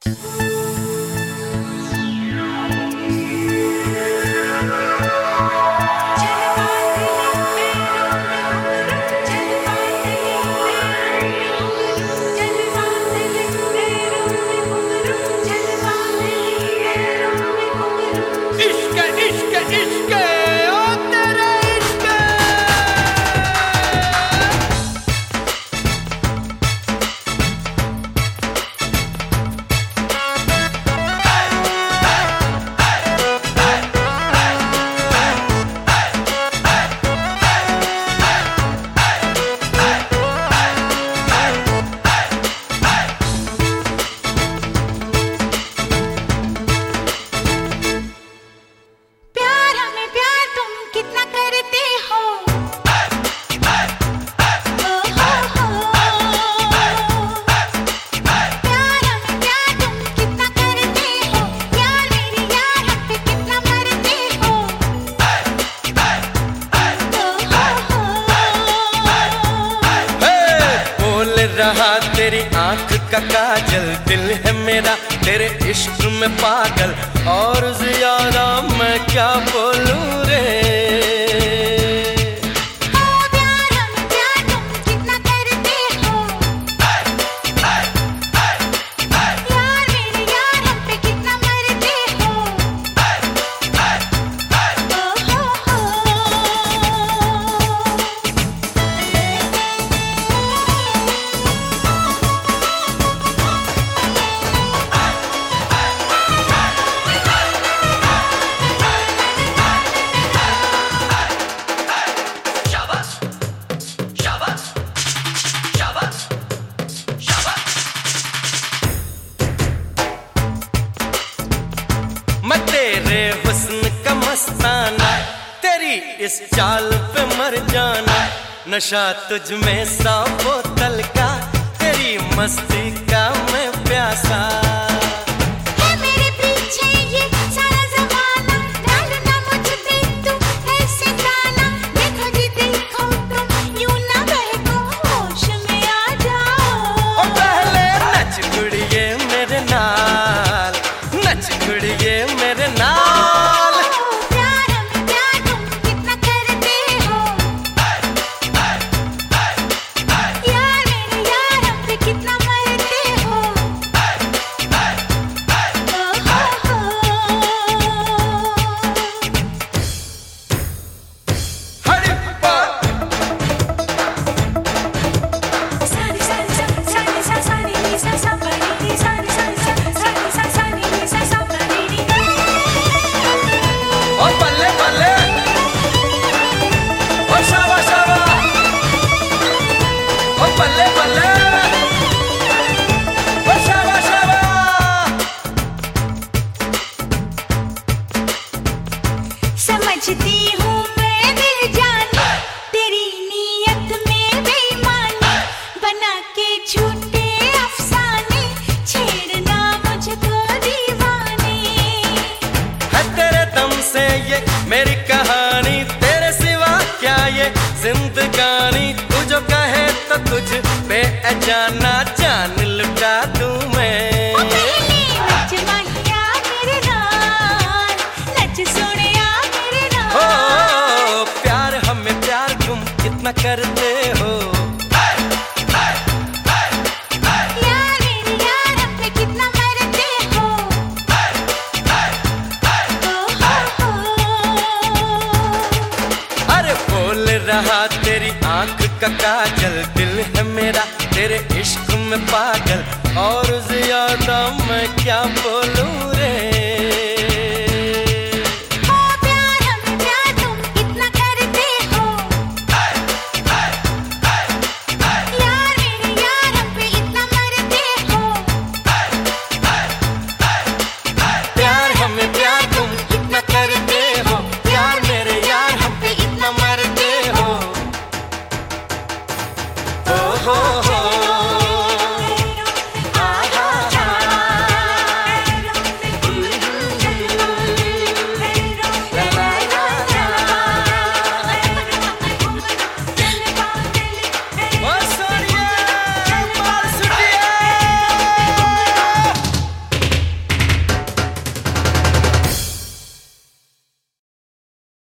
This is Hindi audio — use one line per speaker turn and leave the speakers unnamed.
रहा तेरी आंख का काजल, दिल है मेरा तेरे इश्क में पागल, और ज्यादा मैं क्या बोलूं रे। मैं तेरे हुस्न का मस्ताना, तेरी इस चाल पे मर जाना, नशा तुझ में 100 बोतल का, तेरी मस्ती का मैं प्यासा।
है मेरे पीछे ये सारा ज़माना, डालना मुझ पे तू ऐसे गाना, देखो जी देखो तुम यूं ना बहको, होश में आ जाओ।
ओ पहले नच कुड़िए मेरे नाल, नच कुड़िए मेरे नाल।
प्यार में प्यार तुम कितना करते हो, यार मेरे यार हम पे कितना मरते हो।
हरी
सानी सानी सा सानी सा सानी नी सा सा पनी नी सानी सानी सा सानी सा सानी नी सा सा पनी नी।
ओ बल्ले बल्ले, ओ शाबा शाबा, ओ बल्ले बल्ले, ओ शाबा शाबा।
समझती हूँ मैं दिल जानी, तेरी नीयत में बेईमानी, बना के झूठे अफसाने, छेड़ना मुझको दीवानी।
है तेरे दम से ये मेरी कहानी, तेरे सिवा क्या ये जिंदगानी, तू जो कहे तो तुझ पे जाना, जान लुटा दूं मैं।
ओ पहले नच माहिया मेरे नाल, नच सोनिया मेरे
हो
नाल।
प्यार हमें प्यार तुम कितना करते हो,
यार मेरे यार हम पे कितना मरते हो।
अरे बोल रहा तेरी आंख का काजल, दिल है मेरा तेरे इश्क में पागल, और ज्यादा मैं क्या बोलूं